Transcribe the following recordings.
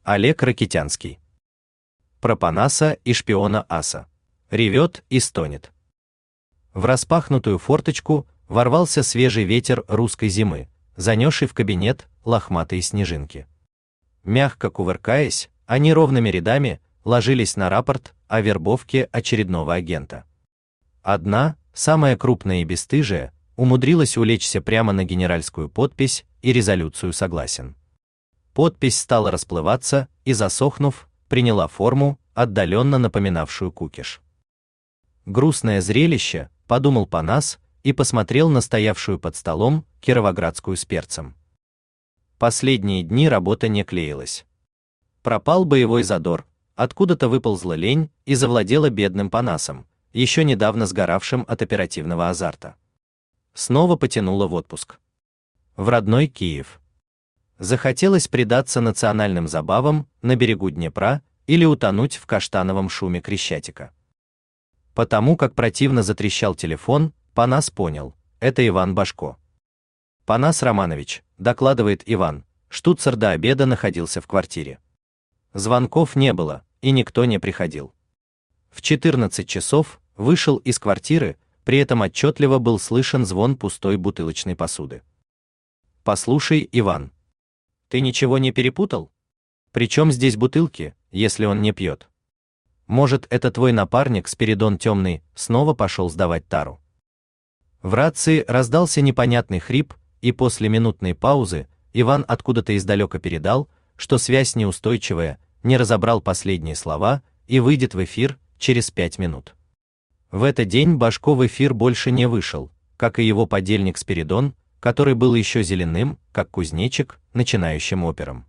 Олег Ракитянский. Про Панаса и шпиона Аса. Ревет и стонет. В распахнутую форточку ворвался свежий ветер русской зимы, занесший в кабинет лохматые снежинки. Мягко кувыркаясь, они ровными рядами ложились на рапорт о вербовке очередного агента. Одна, самая крупная и бесстыжая, умудрилась улечься прямо на генеральскую подпись и резолюцию «Согласен». Подпись стала расплываться и, засохнув, приняла форму, отдаленно напоминавшую кукиш. Грустное зрелище, подумал Панас и посмотрел на стоявшую под столом кировоградскую с перцем. Последние дни работа не клеилась. Пропал боевой задор, откуда-то выползла лень и завладела бедным Панасом, еще недавно сгоравшим от оперативного азарта. Снова потянуло в отпуск. В родной Киев. Захотелось предаться национальным забавам на берегу Днепра или утонуть в каштановом шуме Крещатика. Потому как противно затрещал телефон, Панас понял – это Иван Башко. «Панас Романович», – докладывает Иван, штуцер до обеда находился в квартире. Звонков не было, и никто не приходил. В 14 часов вышел из квартиры, при этом отчетливо был слышен звон пустой бутылочной посуды. «Послушай, Иван, ты ничего не перепутал? Причем здесь бутылки, если он не пьет? Может, это твой напарник Спиридон Темный снова пошел сдавать тару?» В рации раздался непонятный хрип, и после минутной паузы Иван откуда-то издалека передал, что связь неустойчивая, не разобрал последние слова и выйдет в эфир через 5 минут. В этот день Башко в эфир больше не вышел, как и его подельник Спиридон, который был еще зеленым, как кузнечик, начинающим опером.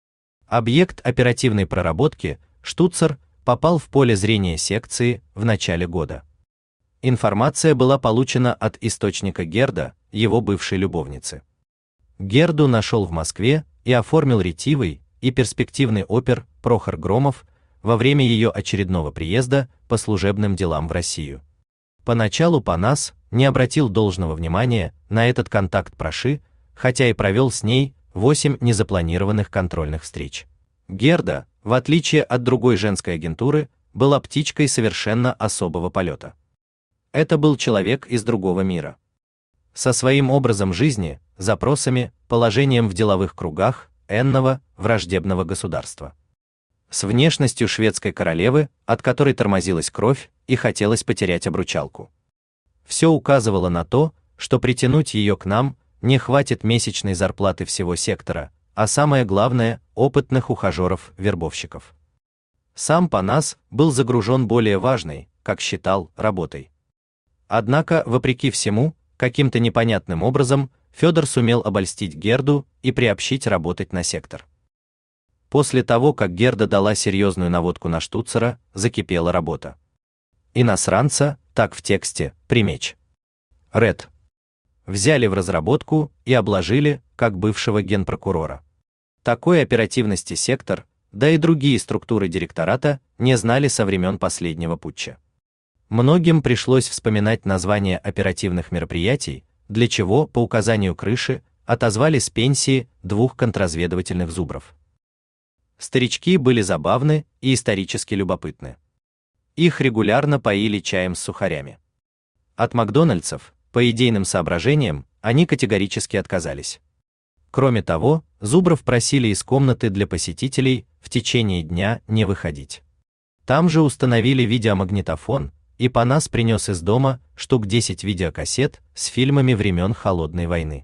Объект оперативной проработки, штуцер, попал в поле зрения секции в начале года. Информация была получена от источника Герда, его бывшей любовницы. Герду нашел в Москве и оформил ретивый и перспективный опер Прохор Громов во время ее очередного приезда по служебным делам в Россию. Поначалу Панас не обратил должного внимания на этот контакт Проши, хотя и провел с ней 8 незапланированных контрольных встреч. Герда, в отличие от другой женской агентуры, была птичкой совершенно особого полета. Это был человек из другого мира. Со своим образом жизни, запросами, положением в деловых кругах энного, враждебного государства. С внешностью шведской королевы, от которой тормозилась кровь и хотелось потерять обручалку. Все указывало на то, что притянуть ее к нам не хватит месячной зарплаты всего сектора, а самое главное – опытных ухажеров-вербовщиков. Сам Панас был загружен более важной, как считал, работой. Однако, вопреки всему, каким-то непонятным образом Федор сумел обольстить Герду и приобщить работать на сектор. После того, как Герда дала серьезную наводку на штуцера, закипела работа. Иностранца, так в тексте, примечь. Ред. Взяли в разработку и обложили, как бывшего генпрокурора. Такой оперативности сектор, да и другие структуры директората не знали со времен последнего путча. Многим пришлось вспоминать названия оперативных мероприятий, для чего, по указанию Крыши, отозвали с пенсии 2 контрразведывательных зубров. Старички были забавны и исторически любопытны. Их регулярно поили чаем с сухарями. От Макдональдсов, по идейным соображениям, они категорически отказались. Кроме того, зубров просили из комнаты для посетителей в течение дня не выходить. Там же установили видеомагнитофон, и Панас принес из дома штук 10 видеокассет с фильмами времен Холодной войны.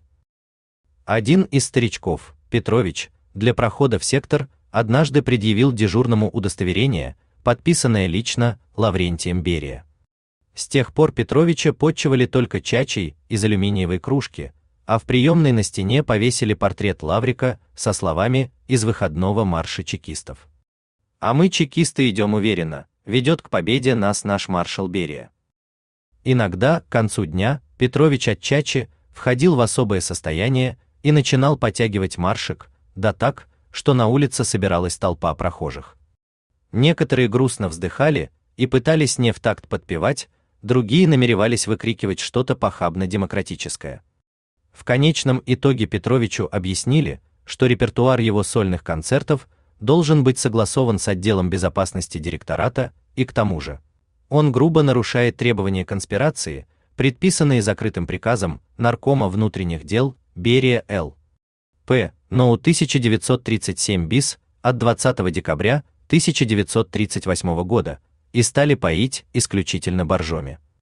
Один из старичков, Петрович, для прохода в сектор однажды предъявил дежурному удостоверение, подписанное лично Лаврентием Берия. С тех пор Петровича подчивали только чачей из алюминиевой кружки, а в приемной на стене повесили портрет Лаврика со словами из выходного марша чекистов. «А мы, чекисты, идем уверенно, ведет к победе нас наш маршал Берия». Иногда, к концу дня, Петрович от чачи входил в особое состояние и начинал потягивать маршик, да так, что на улице собиралась толпа прохожих. Некоторые грустно вздыхали и пытались не в такт подпевать, другие намеревались выкрикивать что-то похабно-демократическое. В конечном итоге Петровичу объяснили, что репертуар его сольных концертов должен быть согласован с отделом безопасности директората, и к тому же он грубо нарушает требования конспирации, предписанные закрытым приказом Наркома внутренних дел Берия Л.П. НОУ 1937 БИС от 20 декабря 1938 года и стали поить исключительно боржоми.